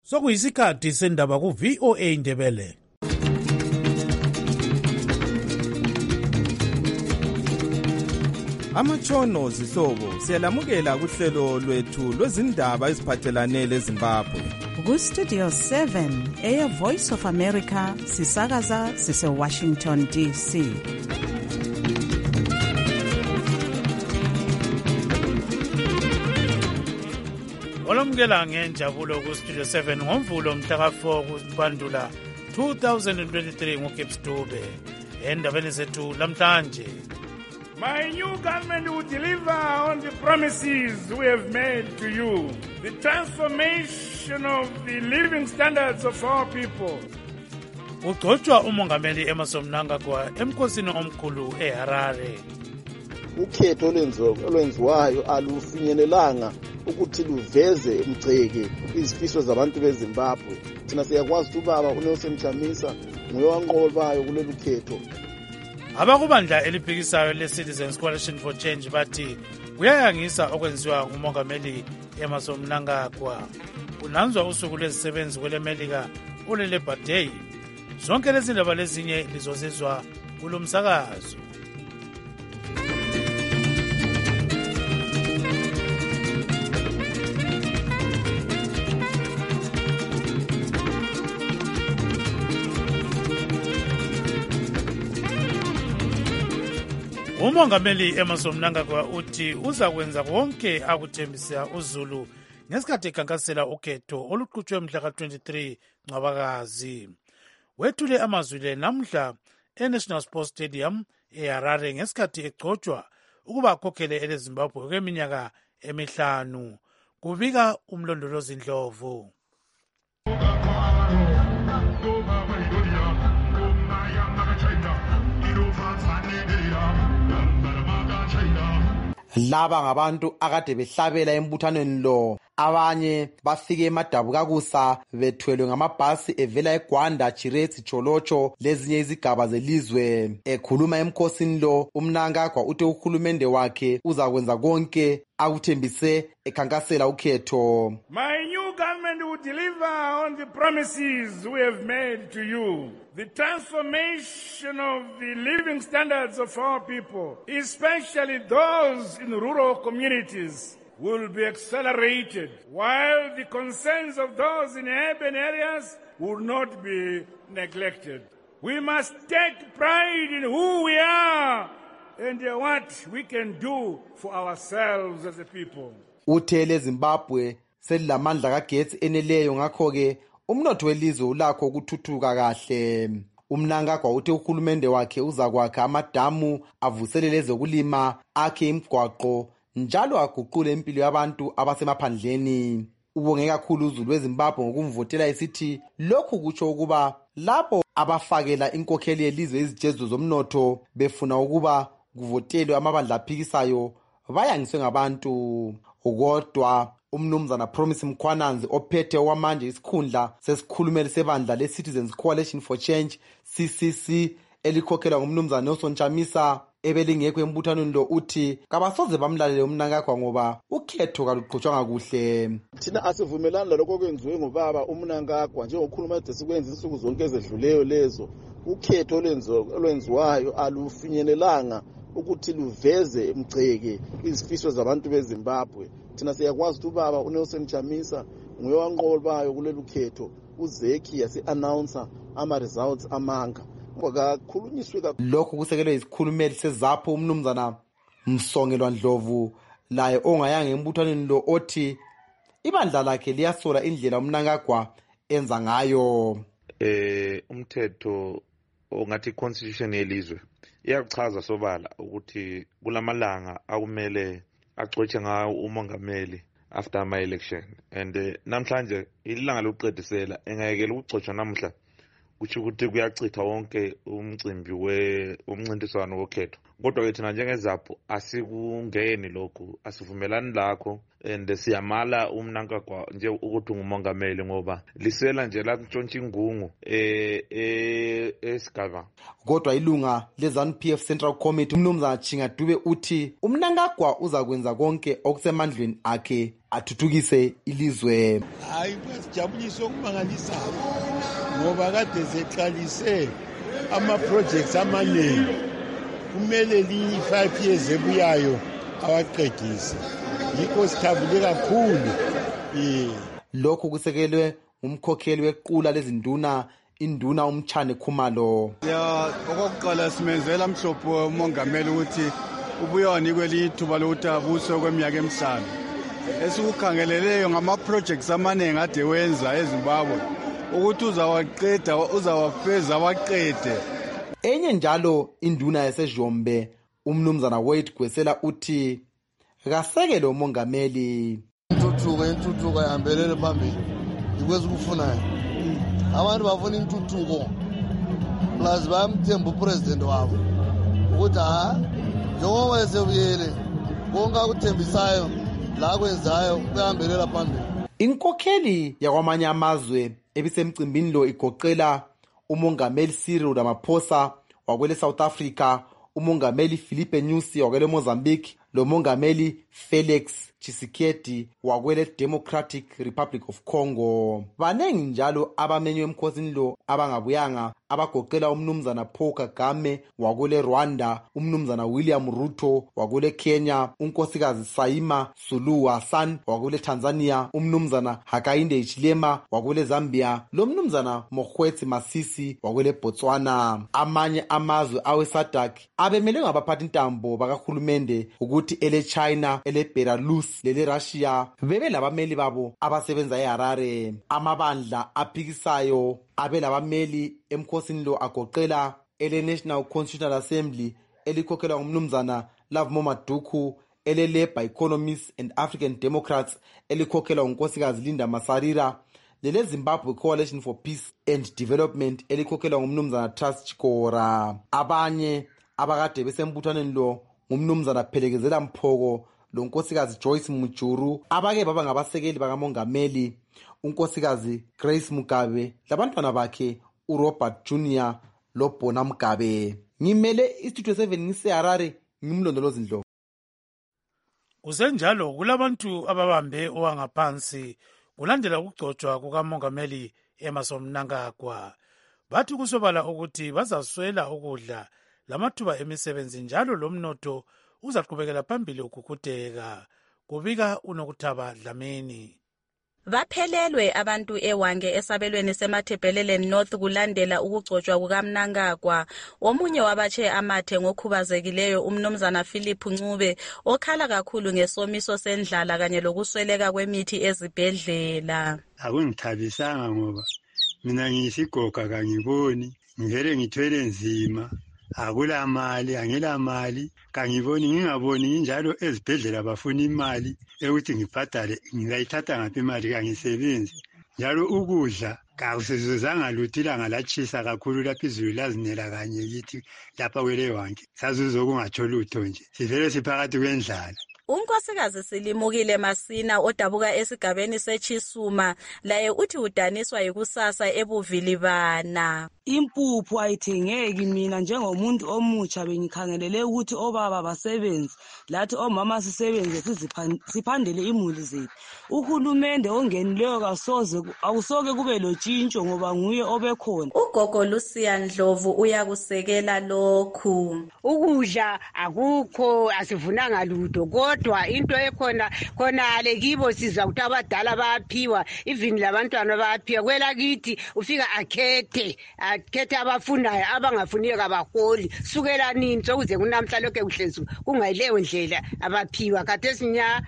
Sokuyisikhathi sendaba ku VOA Indebele. Amatshono zihlobo siyalamukela kuhlelo lwethu lwezindaba eziphathelane leZimbabwe. Ku Studio 7 Air Voice of America sisakaza sise Washington DC. Olamukela ngenjabulo ku Studio 7 ngomvulo mhla ka4 kuBandula 2023 ngoGibbs Dube. Endabeni zethu lamhlanje. My new government will deliver on the promises we have made to you. The transformation of the living standards of our people. Ugcotshwa umongameli Emmerson Mnangagwa emkhosini omkhulu eHarare. Ukhetho olwenziwayo alufinyelelanga ukuthi luveze umgceke izifiso zabantu beZimbabwe. Thina siyakwazi ukuthi ubaba uNelson Chamisa nguye wanqobayo kulolu khetho. Abakubandla eliphikisayo le-Citizens Coalition for Change bathi kuyayangisa okwenziwa ngumongameli Emmerson Mnangagwa. Kunanzwa usuku lwezisebenzi kwelemelika uLabor Day. Zonke lezi ndaba lezinye lizozizwa kulo msakazo. Umongameli Emmerson Mnangagwa uthi uzakwenza konke akuthembisa uZulu ngesikhathi ekhankasela ukhetho oluqhutshwe mhla ka-23 Ncwabakazi. Wethule amazwi namhla eNational Sports Stadium eHarare ngesikhathi egcotshwa ukuba akhokhele eleZimbabwe kweminyaka emihlanu. Kubika umlondolozi Ndlovu. Laba ngabantu akade behlabela embuthanweni lo. Abanye bafike eMadabukakusa bethwelwe ngamabhasi evela eGwanda, Chiretsi, Cholocho lezinye izigaba zelizwe. Ekhuluma emkhosini lo, uMnangagwa uthe uhulumende wakhe uzakwenza konke akuthembise ekhankasela ukhetho. My new government will deliver on the promises we have made to you. The transformation of the living standards of our people, especially those in rural communities, will be accelerated, while the concerns of those in urban areas will not be neglected. We must take pride in who we are and what we can do for ourselves as a people. Uthele Zimbabwe selilamandla kagetsi eneleyo, ngakho-ke umnotho welizwe ulakho ukuthuthuka kahle. uMnangagwa uthe uhulumende wakhe uzakwakha amadamu, avuselele ezokulima, akhe imigwaqo njalo aguqule impilo yabantu abasemaphandleni. Ubonge kakhulu uZulu weZimbabwe ngokumvotela esithi lokhu kutsho ukuba labo abafakela inkokheli yelizwe izijezo zomnotho befuna ukuba kuvotelwe amabandla aphikisayo bayangiswe ngabantu. Kodwa umnumzana Promise Mkhwananzi ophethe okwamanje isikhundla sesikhulumeli sebandla le-Citizens Coalition for Change CCC elikhokhelwa ngumnumzana Nelson Chamisa ebelingekho embuthanweni lo uthi kabasoze bamlalele uMnangagwa ngoba ukhetho kaluqhutshwanga kuhle. Thina asivumelani lalokho okwenziwe ngobaba uMnangagwa njengokhuluma ade sikwenza insuku zonke ezedluleyo lezo. Ukhetho olwenziwayo alufinyelelanga ukuthi luveze umgceke izifiso zabantu beZimbabwe. Thina siyakwazi ukuthi ubaba uNelson Chamisa nguye wanqobayo kulolu khetho. uZeki yasi-announcer ama-results amanga. Lokhu kusekelwe isikhulumeli seZAPHO umnumzana Msongelwa Ndlovu, laye ongayanga embuthanweni lo othi ibandla lakhe liyasola indlela uMnangagwa enza ngayo. Umthetho ongathi constitution yelizwe iyachaza sobala ukuthi kulamalanga akumele agcotshwe ngawo umongameli after ama election, and namhlanje ilanga lokuqedisela engayekela ukugcotshwa namhla kuthi ukuthi kuyachitha wonke umcimbi umncintiswano wokhetho. Kodwa ke thina njengeZAPHO asikungeni lokhu, asivumelani lakho. and siyamala uMnangagwa nje ukuthi ngumongameli ngoba lisela nje la ntshontsha ingungu esigaba. Kodwa ilunga leZANU-PF Central Committee uMnumzana Chingadube uthi uMnangagwa uzakwenza konke okusemandleni akhe athuthukise ilizwe. Hayi kwasijabulisa okumangalisayo ngoba kade seqalise ama-projects amaningi kumele linye 5 years ebuyayo awaqedise. Yikho sithabule kakhulu. Lokhu kusekelwe umkhokheli wequla lezinduna induna uMtshane Khumalo. Okokuqala simenzela mhlophe umongameli ukuthi ubuyoni kwelinye ithuba lokuthi abuswe kweminyaka emihlanu. Esikukhangeleleyo ngama-projects amaningi ade wenza eZimbabwe ukuthi uzawaqeda uzawafeza waqede. Enye njalo induna yaseJombe uMnumzana Wade Gwesela uthi kasekele umongameli. Intuthuko ihambelele phambili ikwezikufunayo. Abantu bafuna intuthuko plus bayamthemba upresident wabo ukuthi njengoba esebuyele konke akuthembisayo la kwenzayo kuhambelela phambili. Inkokheli yakwamanye amazwe ebisemcimbini lo igoqela umongameli Cyril Ramaphosa wakwele South Africa, umongameli Filipe Nyusi wakwele Mozambique, lo mongameli Felix Tshisekedi wakwele Democratic Republic of Congo. Banengi njalo abamenywe emkhosini lo abangabuyanga abagoqela uMnumzana Paul Kagame wakwele Rwanda, uMnumzana William Ruto wakwele Kenya, unkosikazi Saima Suluhu Hassan wakwele Tanzania, uMnumzana Hakainde Hichilema wakwele Zambia, lo Mnumzana Mokgweetsi Masisi wakwele Botswana. Amanye amazwe awe-SADC abemele ngabaphathi ntambo bakahulumende ukuthi ele China, ele Belarus, lele Russia bebe labameli babo abasebenza eHarare. Amabandla aphikisayo abe labameli emkhosini lo agoqela ele National Constitutional Assembly elikhokhelwa nguMnumzana Lovemo Maduku, ele Labour Economists and African Democrats elikhokhelwa ngunkosikazi Linda Masarira, lele Zimbabwe Coalition for Peace and Development elikhokhelwa nguMnumzana Trust Chikora. Abanye abakade besembuthaneni lo nguMnumzana Phelekezela Mphoko, lo nkosikazi Joyce Mujuru, abake baba ngabasekeli bakamongameli unkosikazi Grace Mugabe labantwana bakhe uRobert Jr. loBona Mugabe. Ngimele istudio 7 ngiseHarare, ngimlondolozi Ndlovu. Kusenjalo kulabantu ababambe owangaphansi kulandela ukugcotshwa kukamongameli Emmerson Mnangagwa. Bathi kusobala ukuthi bazaswela ukudla lamathuba emisebenzi njalo lomnotho uzaqhubekela phambili ukukhutheka, kubika uNokuthaba Dlamini. Baphelelwe abantu eWange esabelweni seMathebheleleni North kulandela ukugcotshwa kukaMnangagwa. Omunye wabatshe amathe ngokhubazekileyo uMnumzana Philip Ncube okhala kakhulu ngesomiso sendlala kanye lokusweleka kwemithi ezibhedlela. Akungithabisanga ngoba mina ngiyisigoga kangiboni, ngivele ngithwele nzima. Akula mali, angela mali, kangiboni ngingaboni njalo ezibhedlela bafuna imali ukuthi ngibhadale, ngingayithatha ngaphi imali kangisebenzi. Njalo ukudla kakusizuzanga luthila ngalachisa kakhulu lapha izulu lazinela kanye yithi lapha kwele Wange. Sazuzo kungatsho lutho nje. Sivele siphakathi kwendlala. Unkosikazi Silimukile Masina odabuka esigabeni seChisuma laye uthi udaniswa yikusasa ebuvilibana. Impuphu ayithengeki. Mina njengomuntu omutsha bengikhangelele ukuthi obaba basebenze lathi omama sisebenze siphandele imuli zethu. Uhulumende ongenileyo awusoke kube lotshintsho ngoba nguye obekhona. Ugogo Lucia Ndlovu uyakusekela lokhu. Ukudla akukho, asivunanga lutho, kodwa into ekhona khonale kibo sizwa ukuthi abadala bayaphiwa, even labantwana bayaphiwa. Kwela kithi ufika akhethe abafunayo, abangafuniyo kabaholi. Sukela nini sokuze kunamhla lokho kuhlezi kungayileyo ndlela abaphiwa. Khathesinya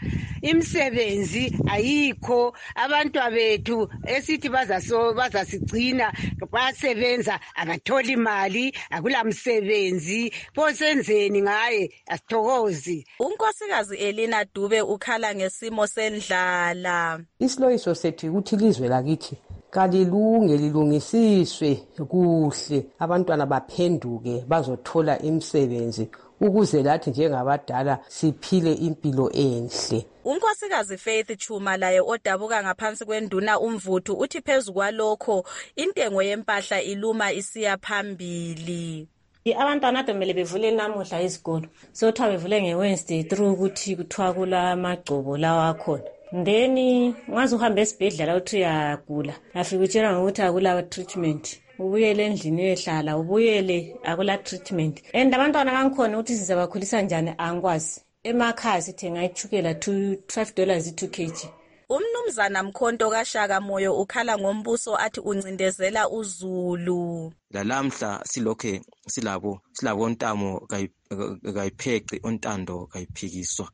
imisebenzi ayikho, abantwana bethu esithi bazasigcina basebenza abatholi imali, akula msebenzi. Posenzeni ngaye, asithokozi. Unkosikazi Elina Dube ukhala ngesimo sendlala. Isiloyiso sethu ukuthi ilizwe lakithi kalilunge lilungisiswe kuhle abantwana baphenduke bazothola imisebenzi ukuze lathi njengabadala siphile impilo enhle. Unkosikazi Faith Chuma laye odabuka ngaphansi kwenduna uMvuthu uthi phezu kwalokho intengo yempahla iluma isiya phambili. Abantwana domele bevule namuhla izikolo. Sothiwa bevule ngeWednesday through ukuthi kuthiwa kula magcobo lawa akhona. Then ngaze uhambe esibhedlela uthi uyagula. Afike utshela ngokuthi akula treatment. Ubuyele endlini uyehlala, ubuyele akula treatment. And abantwana bangikhona ukuthi sizabakhulisa njani angikwazi. Emakhaya sithenga ichukela $12 2 kg. Umnumzana Mkhonto kaShaka Moyo ukhala ngombuso athi uncindezela uzulu. Lalamhla silokhe silabo ntamo kayiphece ontando kayiphikiswa.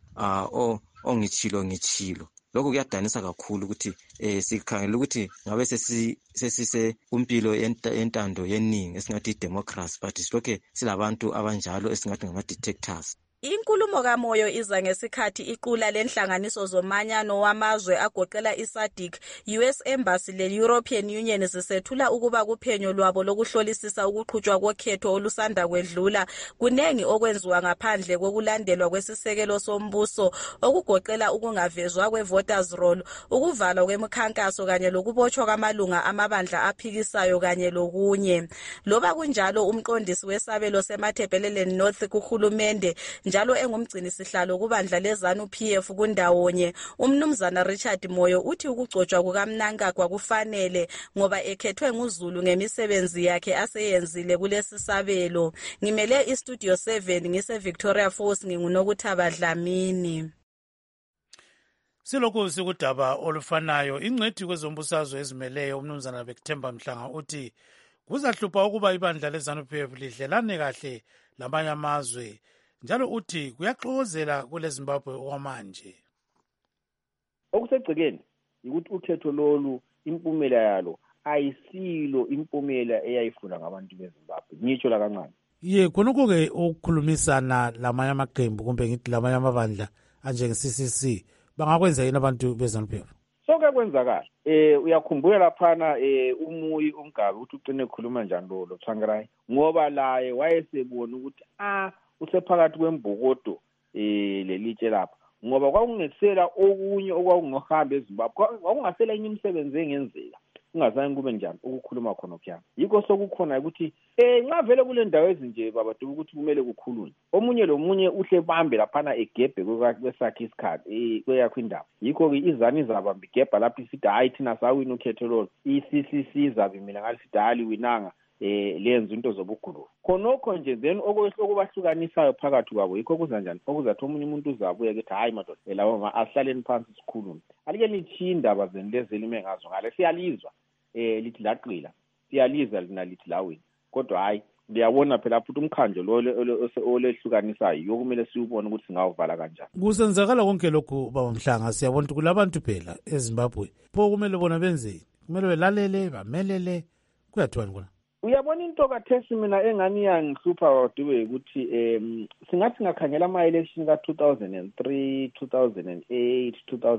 Ongitshilo. Lokho kuyadanisa kakhulu ukuthi sikhangela ukuthi ngabe sesise kumpilo entando yeningi esingathi democracy, but silokhe silabantu abanjalo esingathi ngama detectors. Inkulumo kaMoyo iza ngesikhathi iqula lenhlanganiso zomanyano wamazwe agoqela iSADC, US Embassy le-European Union zisethula ukuba kuphenyo lwabo lokuhlolisisa ukuqhutshwa kokhetho olusanda kwedlula kunengi okwenziwa ngaphandle kokulandelwa kwesisekelo sombuso okugoqela ukungavezwa kwe-voters roll, ukuvalwa kwemikhankaso kanye lokubotshwa kwamalunga amabandla aphikisayo kanye lokunye. Loba kunjalo umqondisi wesabelo seMatabeleland North kuhulumende njalo engumgcini sihlalo kubandla lezanu PF kundawonye umnumzana Richard Moyo uthi ukugcotshwa kukaMnangagwa kufanele ngoba ekhethwe nguZulu ngemisebenzi yakhe aseyenzile kulesi sabelo. Ngimele iStudio 7 ngise Victoria Falls ngingunokuthaba Dlamini. Silokhu sikudaba olufanayo ingcwethi kwezombusazwe ezimeleyo umnumzana Bekuthemba Mhlanga uthi kuzahlupha ukuba ibandla lezanu PF lidlelane kahle lamanye amazwe. Njalo uthi kuyaxokozela kule Zimbabwe okwamanje. Okusegcekeni ukuthi ukhetho lolu impumela yalo ayisilo impumela eyayifuna ngabantu beZimbabwe. Ngitsho la kancane. Khonokho ke ukukhulumisana lamanye amaqembu kumbe ngithi lamanye amabandla anjenge CCC bangakwenza yini abantu beZanu-PF? Sonke kwenzakala. Uyakhumbula laphana umuyi umgabe ukuthi uqine khuluma njani lo Tsvangirai ngoba laye wayesebona ukuthi usephakathi kwembokodo lelitshe lapha ngoba kwakungesela okunye okwakungohamba eZimbabwe kwakungasela enye imisebenzi engenzeka ungazange kube njani ukukhuluma khona okuya yikho sokukhona ukuthi nxa vele kule ndawo ezinje babadu ukuthi kumele kukhulunywe omunye lomunye uhle bambe laphana egebhe kwesakhe isikhathi kweyakho indaba yikho ke izani zabamba igebha lapho isithi hayi thina sawina ukhetho lolo iCCC zabe mina ngalithi dali winanga lenza into zobugulu khonokho nje then okubahlukanisayo phakathi kwabo yikho kuza njani okuzathi omunye umuntu uzabuya kethi hayi madoda lawo asihlaleni phansi sikhulume alike lithi indaba zenilezeli mengazo ngale siyalizwa lithi laqila siyaliza lina lithi lawini kodwa hayi ngiyabona phela lapho umkhandlo lo olehlukanisayo yokumele siubone ukuthi singawuvala kanjani. Kusenzakala konke lokhu baba Mhlanga siyabona ukuthi kulabantu phela eZimbabwe pho kumele bona benzeni kumele belalele bamelele kuyathiwani kona. Uyabona into kathesi mina engani yangihlupha wadube ukuthi singathi ngakhangela ama-election ka-2003, 2008,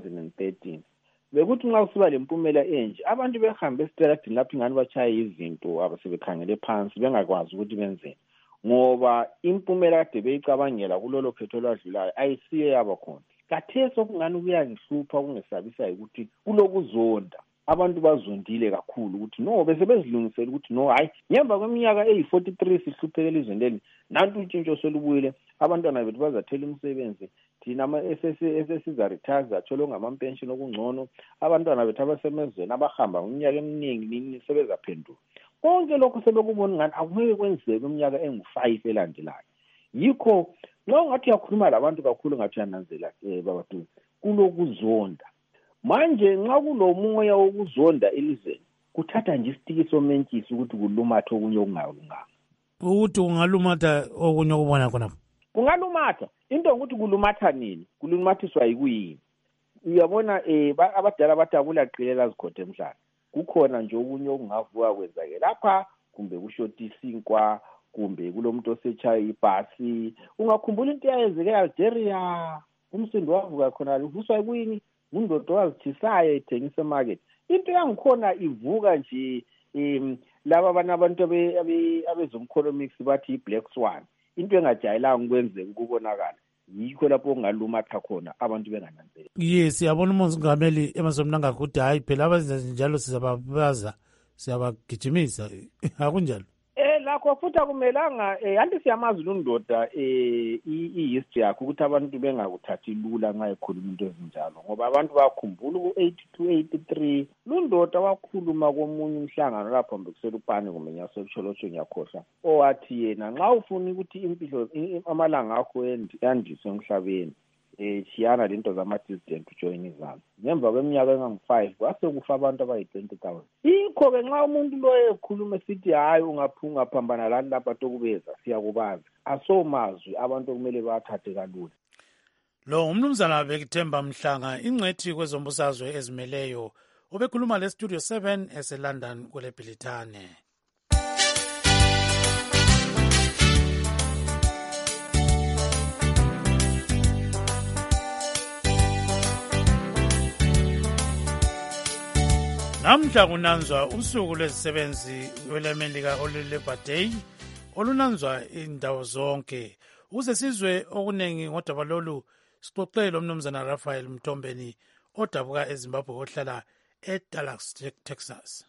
2013 bekuthi nxa kusiba lempumela enje abantu behambe esiteradini lapho ingani bachaye izinto abasebekhangele phansi bengakwazi ukuthi benzeni ngoba impumela kade beyicabangela kulolo khetho lwadlulayo ayisiyo yabakhona. Kathesi okungani kuyangihlupha kungesabisayo ukuthi kulokuzonda abantu bazondile kakhulu ukuthi no bese bezilungisela ukuthi no hayi ngemva kweminyaka eyi43 sihlupheke elizweni leli nantu utshintsho solubuyile abantwana bethu bazathela umsebenzi thina ama-SSSiza retire zathola ngama-pension okungcono abantwana bethu abasemezweni abahamba ngeminyaka eminingi nini sebezaphenduka konke lokho sebekubona ngani akumele kwenzeke kweminyaka engu5 elandelayo yikho nxa ungathi uyakhuluma labantu kakhulu ngathi uyananzela babadu kulokuzonda. Manje nxa kulomoya wokuzonda elizweni kuthatha nje isitiki somentshisi ukuthi kulumatha okunye okungalunganga. Ukuthi kungalumatha okunye okubona khona. Kungalumatha into ukuthi kulumatha nini kulumathiswa yikuyini. Uyabona abadala bathi akulaqilela zikhothe emhlanje kukhona nje okunye okungavuka kwenzake lapha kumbe kushoti isinkwa kumbe kulomuntu osetshaye ibhasi ungakhumbula into eyayenzeke eAlgeria umsindo wavuka khona uvuswa yikuyini undodo wazithisayo ethengisa emarket into yangikhona ivuka nje laba abantu abezomkholomics bathi i-black swan, into engajayelanga ukwenzeka ukubonakala, yikho lapho ongalumatha khona abantu bengananzeleli. Yes, yabona umongameli Emmerson Mnangagwa ukuthi hayi phela abazenza njalo sizababaza, siyabagijimisa. Akunjalo? Lakho futhi akumelanga anti siyamazi lundoda i-history yakho ukuthi abantu bengakuthathi lula nxa ekhuluma into ezinjalo, ngoba abantu bakhumbula ku-82-83 lundoda wakhuluma komunye umhlangano lapho mbekusela upani kumbe nyaselutsholotsho ngiyakhohlwa, owathi yena nxa ufuna ukuthi impilo amalanga akho yandiswe emhlabeni shiyana lento zama-dissident ujoyina izami. Ngemva kweminyaka engangu-5 kwase kufa abantu abayi-20,000. Yikho-ke nxa umuntu loyo ekhuluma esithi hayi ungaphambana lani lapha tokubeza siyakubaza, asomazwi abantu okumele bathathe kalula. Lo umnumzana Bekithemba Mhlanga, ingcwethi kwezombusazwe ezimeleyo, ubekhuluma le-Studio 7 eseLondon kwele Bhilithane. Namhla kunanzwa usuku lwezisebenzi lwelemelika olule-Labor Day olunanzwa indawo zonke. Uze sizwe okuningi ngodaba lolu, sixoxele umnumzana Raphael Mtombeni odabuka eZimbabwe ohlala eDallas, Texas.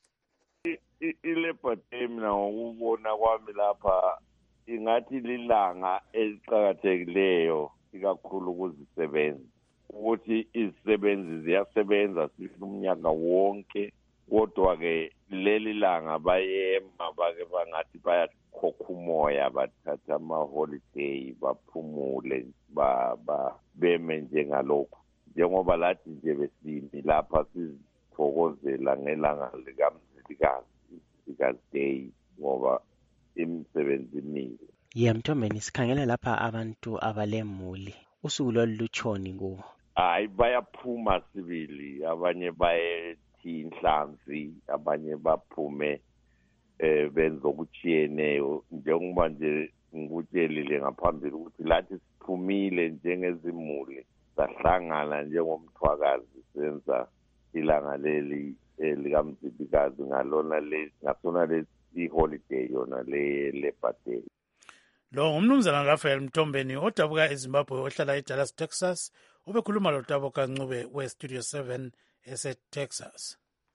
I-Labor Day mina ngokubona kwami lapha ingathi lilanga eliqhakathekileyo ikakhulu kuzisebenzi, ukuthi izisebenzi ziyasebenza sifuna umnyaka wonke, kodwa-ke leli langa bayema bake bangathi bayakhokha umoya, bathatha ama-holiday, baphumule, beme njengalokhu. Njengoba lathi nje besini lapha sizithokozela ngelanga likaMzilikazi Day ngoba imisebenzi imile. Mtombeni, sikhangela lapha abantu abalemuli, usuku lolu lutshoni kubo? Hayi, bayaphuma sibili, abanye bayethi inhlanzi, abanye baphume benza okutshiyeneyo. Njengoba nje ngikutshelile ngaphambili ukuthi lathi siphumile njengezimuli, sahlangana njengomthwakazi senza ilanga leli likaMzilikazi ngasona lesi holiday yona le-Labor Day. Lo umnumzana Raphael Mtombeni odabuka eZimbabwe ohlala eDallas, Texas, ubekhuluma loTabo Kancube we-Studio 7 ese-Texas.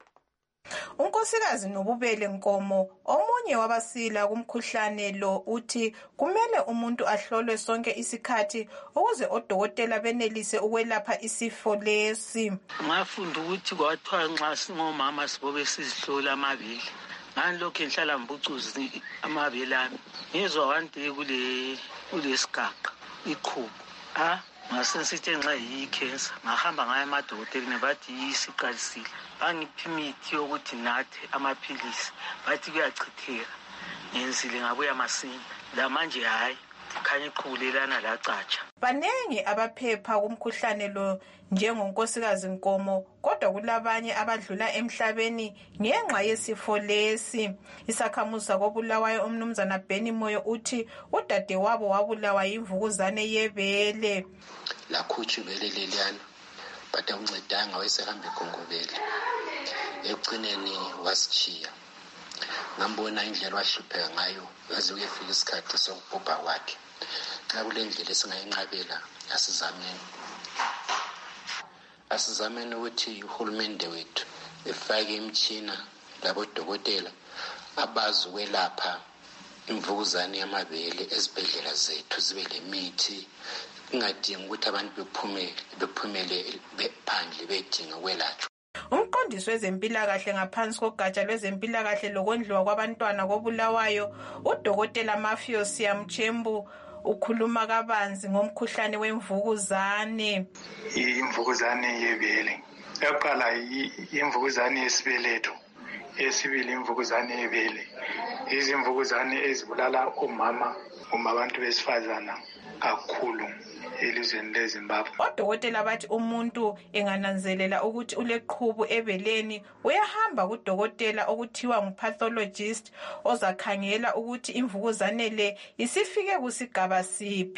Unkosikazi Nobubele Nkomo, omunye wabasila kumkhuhlane lo, uthi kumele umuntu ahlolwe sonke isikhathi ukuze odokotela benelise ukwelapha isifo lesi. Ngafunda ukuthi kwathiwa nxa singomama sibobe sizihlola amabele. Ngani lokho enhlala mbucuzi amabele ami. Ngizwa wande kule sigaqa iqhubu. Ngasesithi nxa yi-cancer, ngahamba ngaya emadokoteleni bathi isiqalisile. Bangipha imithi yokuthi nathe amaphilisi, bathi kuyachitheka. Ngenzile ngabuya masinya. Lamanje hayi, khanya iqhubulelana lacatsha. Banengi abaphepha kumkhuhlane lo njengonkosikazi Nkomo, kodwa kulabanye abadlula emhlabeni ngenxa yesifo lesi. Isakhamuzi koBulawayo umnumzana Beni Moyo uthi udadewabo wabulawa yimvukuzane yebele. Lakhutsha ibele leliyana, but akuncedanga, wayesehamba egongobele. Ekugcineni wasitshiya. Ngambona indlela wahlupheka ngayo, yaze kuyefika isikhathi sokubhubha kwakhe. Xa kule ndlela esingayinqabela, asizameni ukuthi uhulumende wethu efake imitshina labodokotela abazi ukwelapha imvukuzane yamabele ezibhedlela zethu, zibe lemithi, ingadingi ukuthi abantu bephumele phandle bedinga ukwelatshwa. Umqondisi wezempilakahle ngaphansi kogatsha lwezempilakahle lokondliwa kwabantwana koBulawayo, udokotela Mafio Siyamchembu, ukhuluma kabanzi ngomkhuhlane wemvukuzane. Imvukuzane yebele. Yokuqala imvukuzane yesibeletho. Yesibili imvukuzane yebele. Izimvukuzane ezibulala omama abantu besifazana kakhulu elizweni leZimbabwe. Odokotela bathi umuntu engananzelela ukuthi uleqhubu ebeleni uyahamba kudokotela okuthiwa ngupathologist ozakhangela ukuthi imvukuzane le isifike kusigaba siphi.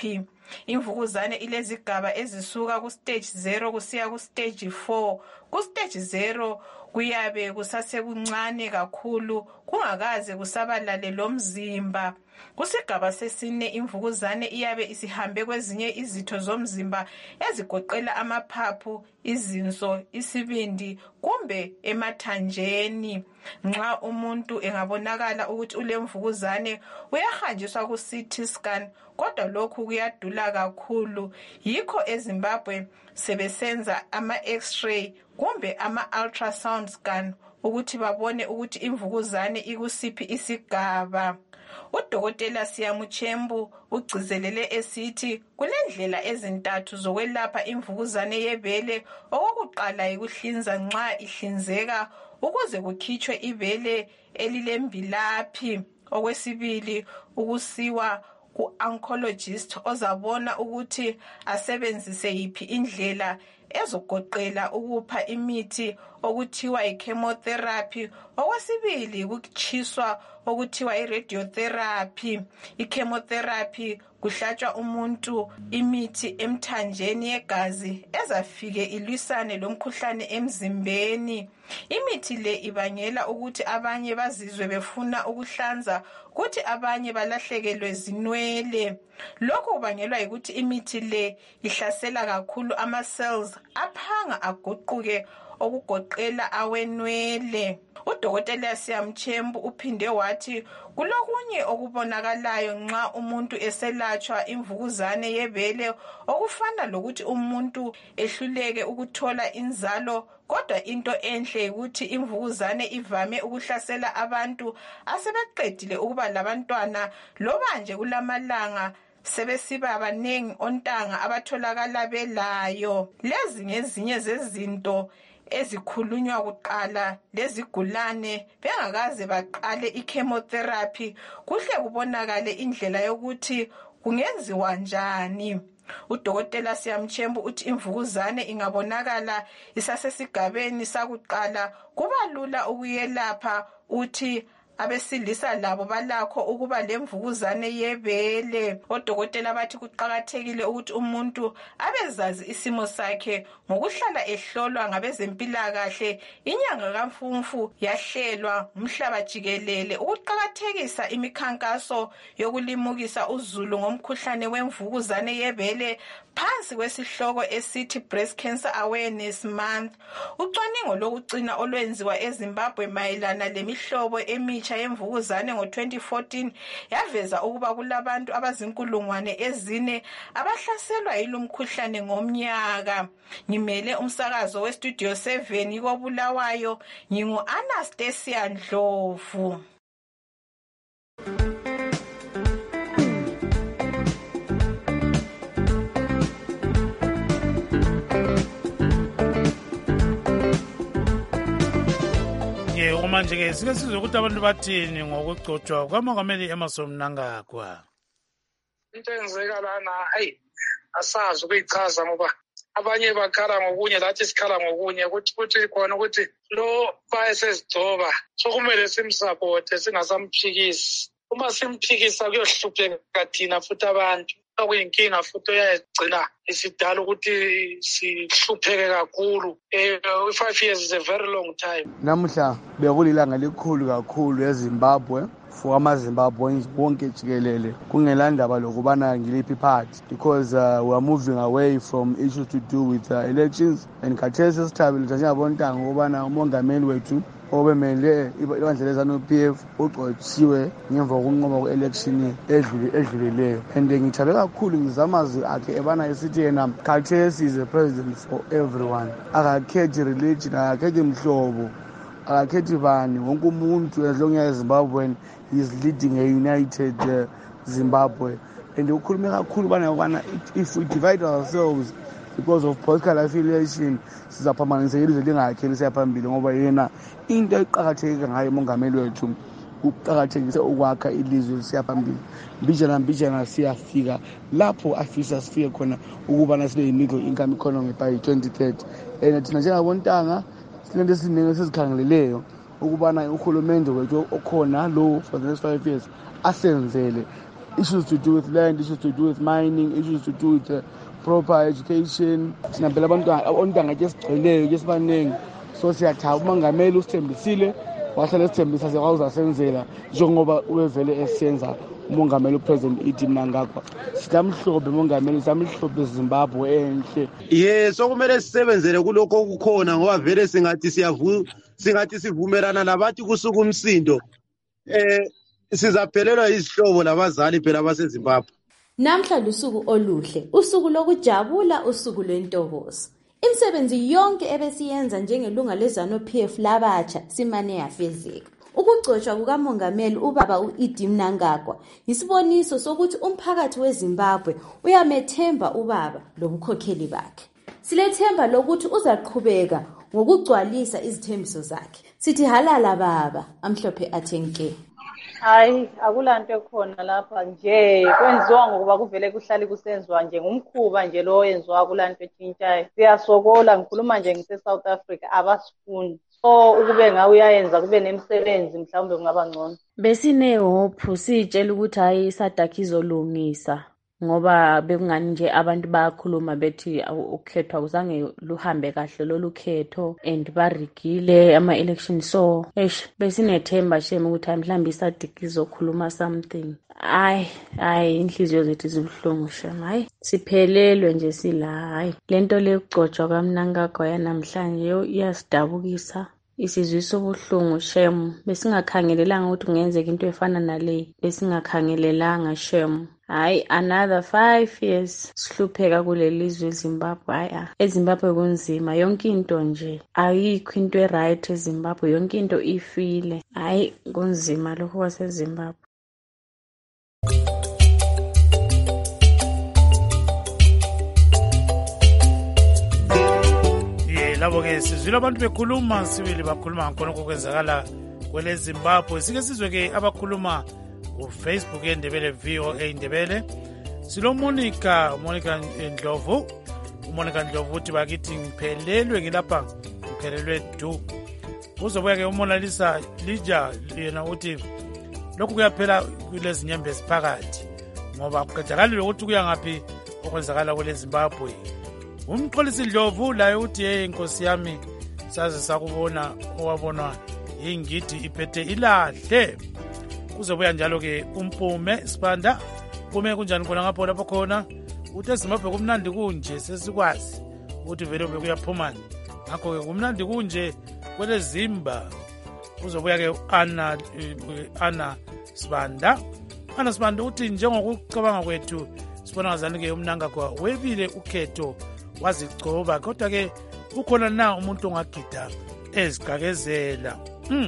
Imvukuzane ilezigaba ezisuka ku-stage 0 kusiya ku-stage 4. Ku-stage 0 kuyabe kusasekuncane kakhulu kungakaze kusabalale lomzimba. Kusigaba sesine imvukuzane iyabe isihambe kwezinye izitho zomzimba ezigoqela amaphaphu, izinso, isibindi kumbe emathanjeni. Nxa umuntu engabonakala ukuthi ulemvukuzane uyahanjiswa ku-CT scan, kodwa lokhu kuyadula kakhulu. Yikho eZimbabwe sebesenza ama-X-ray kumbe ama-ultrasound scan ukuthi babone ukuthi imvukuzane ikusiphi isigaba. Udokotela Siyamuchembu ugcizelele esithi kulendlela ezintathu zokwelapha imvukuzane yebele. Okokuqala yikuhlinza nxa ihlinzeka ukuze kukhitshwe ibele elilembilaphi. Okwesibili ukusiwa ku-oncologist ozabona ukuthi asebenzise yiphi indlela ezogoqela ukupha imithi okuthiwa i-chemotherapy. Okwesibili ukutshiswa okuthiwa i-radiotherapy. I-chemotherapy kuhlatshwa umuntu imithi emthanjeni yegazi ezafike ilwisane lomkhuhlane emzimbeni. Imithi le ibangela ukuthi abanye bazizwe befuna ukuhlanza, kuthi abanye balahlekelwe zinwele. Lokhu kubangelwa yikuthi imithi le ihlasela kakhulu ama-cells aphanga aguquke okugoqela awenwele. Udokotela Siyamuchembu uphinde wathi kulokunye okubonakalayo nxa umuntu eselatshwa imvukuzane yebele, okufana lokuthi umuntu ehluleke ukuthola inzalo. Kodwa into enhle ukuthi imvukuzane ivame ukuhlasela abantu asebeqedile ukuba labantwana, loba nje kulamalanga sebesiba banengi ontanga abatholakala belayo. Lezi ngezinye zezinto ezikhulunywa kuqala lezigulane bengakaze baqale i-chemotherapy, kuhle kubonakale indlela yokuthi kungenziwa njani. Udokotela Siyamuchembu uthi imvukuzane ingabonakala isasesigabeni sakuqala kuba lula ukuyelapha. Uthi abesilisa labo balakho ukuba lemvukuzane yebele. Odokotela bathi kuqakathekile ukuthi umuntu abezazi isimo sakhe ngokuhlala ehlolwa ngabezempilakahle. Inyanga kaMfumfu yahlelwa umhlaba jikelele ukuqakathekisa imikhankaso yokulimukisa uzulu ngomkhuhlane wemvukuzane yebele phansi kwesihloko esithi Breast Cancer Awareness Month. Ucwaningo lokucina olwenziwa eZimbabwe mayelana lemihlobo emitsha yemvukuzane ngo-2014 yaveza ukuba kulabantu abazinkulungwane ezine abahlaselwa yilumkhuhlane ngomnyaka. Ngimele umsakazo weStudio 7 koBulawayo, ngingu-Anastasia Ndlovu. Manje-ke sike sizwe ukuthi abantu bathini ngokugcotshwa kwamongameli Emmerson Mnangagwa. Into enzeka lana asazi ukuyichaza ngoba abanye bakhala ngokunye lathi sikhala ngokunye ukuthi khona ukuthi lo bayesezigcoba sokumele simsupporte singasamphikisi. Uma simphikisa kuyohlupheka thina futhi abantu. Okuyinkinga futhi oyagcina isidala ukuthi sihlupheke kakhulu. 5 years is a very long time. Namuhla bekulilanga elikhulu kakhulu eZimbabwe for amaZimbabweans wonke jikelele kungela ndaba lokubana ngiliphi party, because we are moving away from issues to do with elections. And khathesi sithabile njengabontanga ukubana umongameli wethu obemele ibandla leZANU-PF ugcotshiwe ngemva kokunqoba kwe-election edlulileyo. And ngithabe kakhulu ngizamazwi akhe ebana esithi yena khathesi is a president for everyone. Akakhethi religion, akakhethi mhlobo, akakhethi bani, wonke umuntu as long as Zimbabwean is leading a united Zimbabwe. And ukhulume kakhulu bana if we divide ourselves because of political affiliation sizaphambanisa ilizwe lingakhe lisephambili, ngoba yena into eqhakatheke ngayo umongameli wethu uqhakathekise ukwakha ilizwe lisephambili. Mbijana siyafika lapho afisa sifike khona ukubana sibe middle income economy by 2030. And thina njengabontanga sinento esiningi sizikhangeleleyo ukubana uhulumende wethu okhona lo for the next 5 years asenzele issues to do with land, issues to do with mining, issues to do with proper education. Sinaphela abantwana ke sigcweleyo ke sibaningi, so siyathaba umongameli usithembisile wahlala esithembisa sekawuzasenzela njengoba ubevele esenza umongameli upresident Edi Mnangagwa. Sitamhlobe umongameli, samhlobe Zimbabwe enhle. So kumele sisebenzele kulokho okukhona ngoba vele singathi sivumelana nabathi kusuka umsindo sizaphelelwa izihlobo labazali phela baseZimbabwe. Namhla lusuku oluhle, usuku lokujabula, usuku lwentokozo. Imisebenzi yonke ebesiyenza njengelunga leZANU-PF labatsha simane yafezeka. Ukugcotshwa kukamongameli ubaba uEdi Mnangagwa yisiboniso sokuthi umphakathi weZimbabwe uyamethemba ubaba lobukhokheli bakhe. Silethemba lokuthi uzaqhubeka ngokugcwalisa izithembiso zakhe. Sithi halala baba, amhlophe athenke. Hayi, akulanto ekhona lapha nje kwenziwa ngokuba kuvele kuhlali kusenziwa nje ngumkhuba nje lo yenziwa kulanto etshintshayo. Siyasokola, ngikhuluma nje ngise South Africa, abasifuni. So ukube ngawe uyayenza kube nemisebenzi mhlawumbe kungaba ngcono. Besinehope sitshela ukuthi hayi isadakhi izolungisa ngoba bekungani nje abantu bayakhuluma bethi ukhethwa kuzange luhambe kahle lolu khetho and barigile ama-election, so besinethemba shame ukuthi mhlawumbe isadakhi izokhuluma something. Hayi inhliziyo zethu zibuhlungu shame, hayi siphelelwe nje sila. Hayi lento lekugcotshwa kaMnangagwa yanamhlanje iyasidabukisa, isizwisa ubuhlungu shame. Besingakhangelelanga ukuthi kungenzeka into efana nale, besingakhangelelanga shame. Hayi another 5 years sihlupheka kuleli lizwe eZimbabwe. Hayi eZimbabwe kunzima, yonke into nje ayikho into eright eZimbabwe, yonke into ifile. Hayi kunzima lokho kwaseZimbabwe. Labo ke sizwile abantu bekhuluma, sibili bakhuluma ngakho okwenzakala kwele Zimbabwe. Sike sizwe ke abakhuluma uFacebook eNdebele VOA Indebele. Silo Monica Ndlovu. uMonica Ndlovu uthi bakithi ngiphelelwe ngilapha, ngiphelelwe du. Uzobuya ke uMonalisa Lija yena uthi lokhu kuyaphela kulezi nyembezi phakathi ngoba kuqedakala ukuthi kuya ngaphi okwenzakala kwele Zimbabwe. Umxolisi Ndlovu laye uthi inkosi yami saze sakubona owabonwa ingidi iphethe ilahle. Kuzobuya njalo ke umpume Sibanda. Kume kunjani khona ngapho lapho khona uthi eZimbabwe kumnandi kunje, sesikwazi ukuthi vele bekuyaphumani. Ngakho ke kumnandi kunje kwele Zimba. Kuzobuya ke Ana Sibanda. Ana Sibanda uthi njengokucabanga kwethu sibona ngazani ke uMnangagwa webile ukhetho wazigcoba, kodwa ke ukhona na umuntu ongagida eziqakezela.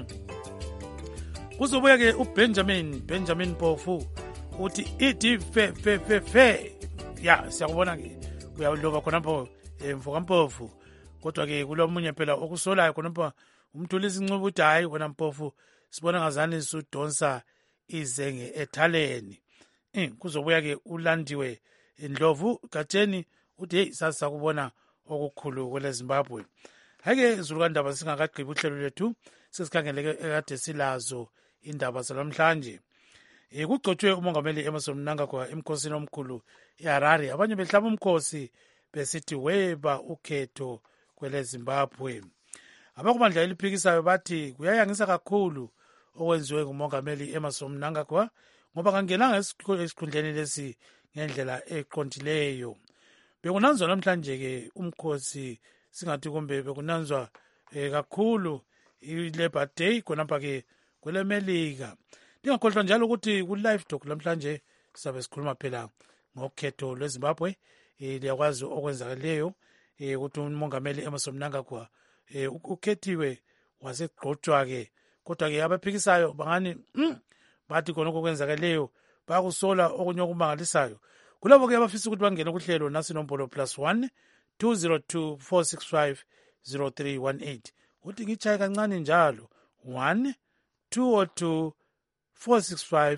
Kuzobuya ke uBenjamin Mpofu uthi ithi fe ya siyakubona ke uyaloba khonapho Mfoka Mpofu, kodwa ke kulomunye phela okusolayo khonapho umthulisi Ncube uthi hayi wena Mpofu sibona ngazani sudonsa izenge ethaleni. Kuzobuya ke uLandiwe Ndlovu Gatsheni uthi hey sasakubona okukhulu kwele Zimbabwe. Hake zulukandaba singakagqibi uhlelo lethu, sesikhangeleke ekade silazo indaba zalamhlanje. Kugcotshwe umongameli Emmerson Mnangagwa emkhosini omkhulu eHarare. Abanye behlaba umkhosi besithi weba ukhetho kwele Zimbabwe. Abakubandla eliphikisayo bathi kuyayangisa kakhulu okwenziwe ngumongameli Emmerson Mnangagwa ngoba kangenanga esikhundleni lesi ngendlela eqondileyo. Bekunanzwa namhlanje ke umkhosi singathi kumbe bekunanzwa kakhulu iLabor Day khonapha ke kwele Melika. Ndingakhohlwa njalo ukuthi ku-live talk namhlanje sizabe sikhuluma phela ngokhetho lweZimbabwe. Liyakwazi okwenzakaleyo ukuthi umongameli Emmerson Mnangagwa ukhethiwe wasegqotshwa ke, kodwa ke abaphikisayo bangani bathi khona okwenzakaleyo bakusola okunye okumangalisayo. Kulabo ke abafisa ukuthi bangene kuhlelo nasi nombolo +1 202 465 0318 uthi ngichaye kancane njalo 1 202 465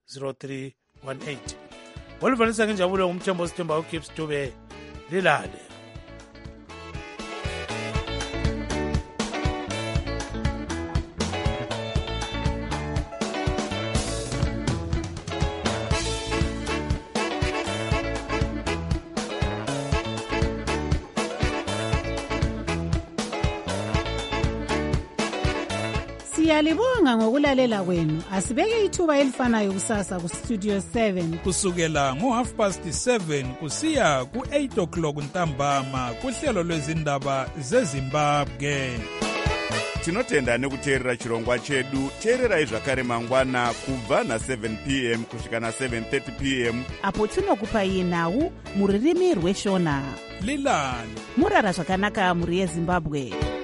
0318. Olivalisa ngenjabulo ngumthembo Sithemba uGibbs Dube lilale. Siyalibonga ngokulalela kwenu. Asibeke ithuba elifanayo kusasa ku Studio 7 kusukela ngo7:30 kusiya ku8 o'clock ntambama kuhlelo lwezindaba zeZimbabwe. Tinotenda nekuteerera chirongwa chedu. Teererai zvakare mangwana kubva na7 p.m. kusvika na7:30 p.m. apo tinokupai nhau muririmi rweshona. Lilani murara zvakanaka muri yeZimbabwe.